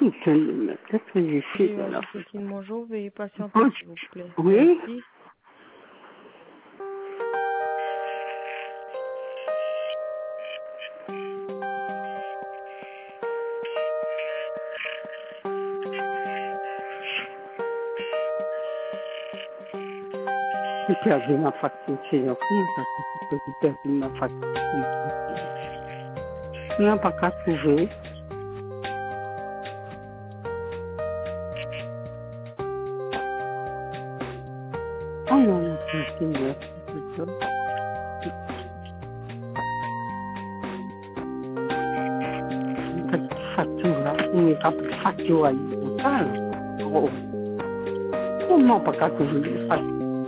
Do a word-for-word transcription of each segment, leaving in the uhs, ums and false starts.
toute, peut-être difficile. Oui, Cécile, bonjour, veuillez patienter, Oui. s'il vous plaît. Oui. Merci. J'ai perdu ma facture chez le fond, parce que j'ai perdu ma facture. Je n'ai pas qu'à trouver. Oh non, non, c'est mieux. Cette facture-là, il n'y a pas de facture à l'hôpital. Oh. Comment pas qu'à trouver les factures?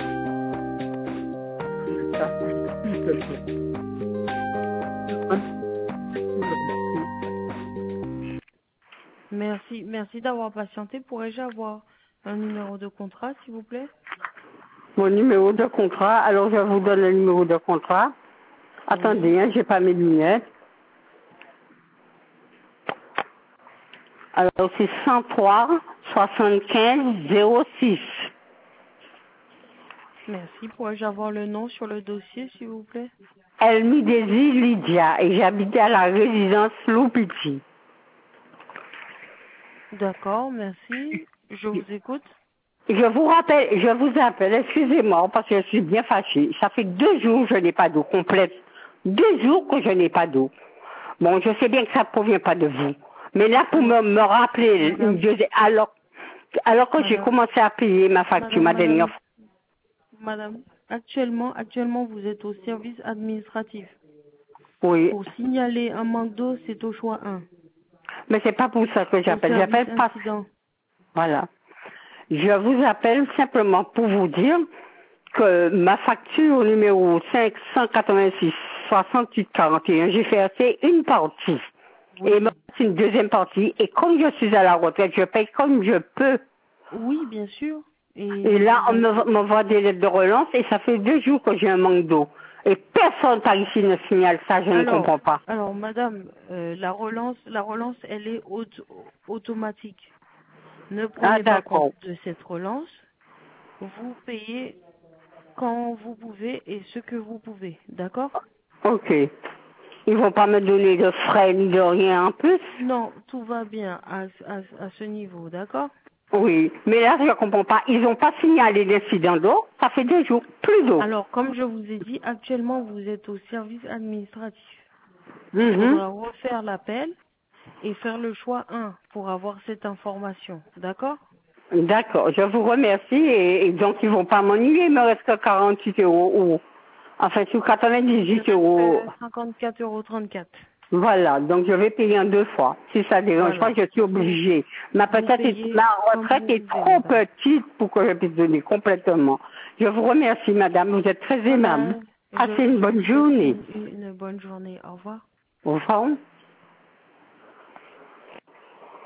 Merci, merci d'avoir patienté. Pourrais-je avoir un numéro de contrat, s'il vous plaît? Mon numéro de contrat, alors je vous donne le numéro de contrat. Attendez, Oui. hein, j'ai pas mes lunettes. Alors c'est cent trois soixante-quinze zéro six. Merci. Pourrais-je avoir le nom sur le dossier, s'il vous plaît? Elmidesi Lydia et j'habite à la résidence Loupiti. D'accord, merci. Je vous écoute. Je vous rappelle, je vous appelle, excusez-moi, parce que je suis bien fâchée. Ça fait deux jours que je n'ai pas d'eau complète. Deux jours que je n'ai pas d'eau. Bon, je sais bien que ça ne provient pas de vous. Mais là, pour me, me rappeler, Madame, une deuxième- alors, alors que j'ai madame, commencé à payer ma facture, madame, ma dernière madame, fois. madame, actuellement, actuellement, vous êtes au service administratif. Oui. Pour signaler un manque d'eau, c'est au choix un. Mais c'est pas pour ça que Au j'appelle. service J'appelle pas. incident. Voilà. Je vous appelle simplement pour vous dire que ma facture numéro cinq cent quatre-vingt-six soixante-huit quarante et un, j'ai fait assez une partie. Oui. Et moi, c'est une deuxième partie. Et comme je suis à la retraite, je paye comme je peux. Oui, bien sûr. Et, Et là, on bien sûr. me- m'envoie des lettres de relance et ça fait deux jours que j'ai un manque d'eau. Et personne par ici ne signale ça, je ne Alors, comprends pas. alors, madame, euh, la relance, la relance, elle est auto- automatique. Ne Ah, prenez pas compte d'accord. de cette relance. Vous payez quand vous pouvez et ce que vous pouvez. D'accord? Ok. Ils vont pas me donner de frais ni de rien en plus? Non, tout va bien à, à, à ce niveau. D'accord? Oui. Mais là, je ne comprends pas. Ils n'ont pas signalé l'incident d'eau. Ça fait deux jours. Plus d'eau. Alors, comme je vous ai dit, actuellement, vous êtes au service administratif. Il Mhm. faudra refaire l'appel et faire le choix un pour avoir cette information. D'accord? D'accord. Je vous remercie. Et, et donc, ils vont pas m'ennuyer. Il me reste que quarante-huit euros. Ou, enfin, sur Il quatre-vingt-dix-huit euros. reste cinquante-quatre euros trente-quatre. Voilà, donc je vais payer en deux fois. Si ça dérange pas, Voilà. je suis Vous, obligée. Ma vous peut-être est- payez ma comme retraite vous est pouvez, trop madame. petite pour que je puisse donner complètement. Je vous remercie, madame. Vous êtes très aimable. Voilà. Je, Passez une je vous bonne souhaite journée. une, une une bonne journée. Au revoir. Au revoir.